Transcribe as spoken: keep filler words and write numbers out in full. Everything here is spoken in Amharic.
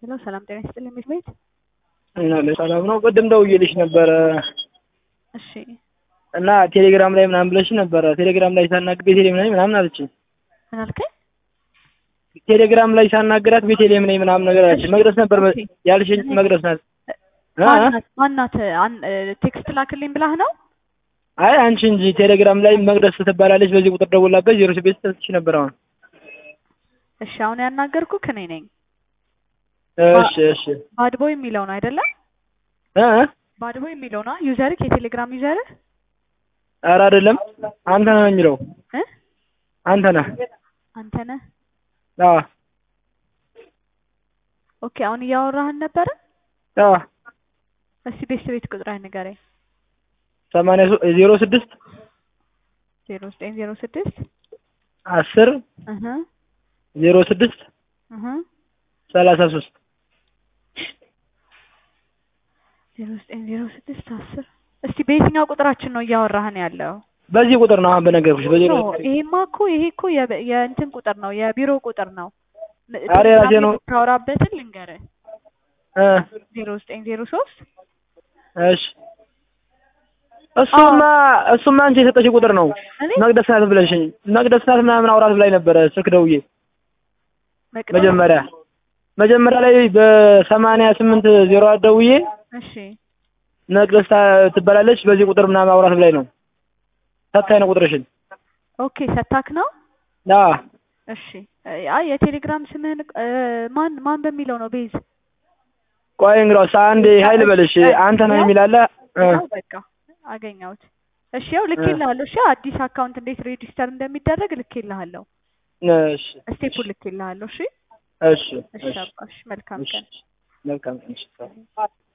ሄሎ ሰላም ጤና ይስጥልኝ ምክር ቤት እና ለሰላም ነው ቅድም ደውዬልሽ ነበር እሺ እና ቴሌግራም ላይ ምናምን ብለሽ ነበር ቴሌግራም ላይ ሳናግር ቤቴሌም ነኝ ምናምን አለችኝ ምን አልከኝ ቴሌግራም ላይ ሳናግራት ቤቴሌም ነኝ ምናምን ነገር አለች መቅደስ ነበር ያልሽኝ መቅደስ ናት ማናት ማናት ቴክስት ላክልኝ ብላህ ነው አይ አንቺ እንጂ ቴሌግራም ላይ መቅደስ ትባላለች በዚህ ቁጥር ደውላበት ዜሮ ስድስት ተስልሽ ነበር አሁን እሺ አሁን ያናገርኩ ከኔ ነኝ እሺ እሺ ባድ ቦይ የሚለው ነው አይደለ እ ባድ ቦይ የሚለው ነው ዩዘር የቴሌግራም ዩዘር ኧረ አይደለም አንተ ነህ የሚለው እ አንተ ነህ አንተ ነህ አዎ ኦኬ አሁን እያወራህን ነበር አዎ እሺ ቤት ቤት ቁጥራህን ንገረኝ ሰማንያ ዜሮ ስድስት ዜሮ ዘጠኝ ዜሮ ስድስት አስር እህ ዜሮ ስድስት እህ ሰላሳ ሶስት ዜሮ ዘጠኝ ዜሮ ስድስት አስር እስቲ በየትኛው ቁጥራችን ነው እያወራህን ያለው በዚህ ቁጥር ነው አሁን በነገርኩሽ በዜሮ ይሄማ እኮ ይሄ እኮ የእንትን ቁጥር ነው የቢሮ ቁጥር ነው አሬ ራሴ ነው ታወራበትን ልንገርህ እ ዜሮ ዘጠኝ ዜሮ ሶስት እሺ እሱማ እሱማ አንቺ የሰጠሽ ቁጥር ነው መቅደስ ናት ብለሽኝ መቅደስ ናት ምናምን አውራት ብላኝ ነበር ስልክ ደውዬ መጀመሪያ መጀመሪያ ላይ በሰማንያ ስምንት ዜሮ ደውዬ እሺ መቅደስ ትባላለች በዚህ ቁጥር ምናምን አውራት ብላኝ ነው ሰጣኝ ነው ቁጥርሽን ኦኬ ሰጣክ ነው አዎ እሺ አይ የቴሌግራም ስምህን ማን ማን በሚለው ነው ቤዝ ቆይ እንግዲህ አንዴ ኃይል በልሽ አንተ ነው የሚላለ በቃ አገኘሁት እሺ ያው ልኬልሃለሁ እሺ አዲስ አካውንት እንዴት ሬጂስተር እንደሚደረግ ልኬልሃለሁ እሺ ስቴፑ ልኬልሃለሁ እሺ እሺ እሺ አባሽ መልካም ቀን መልካም ቀን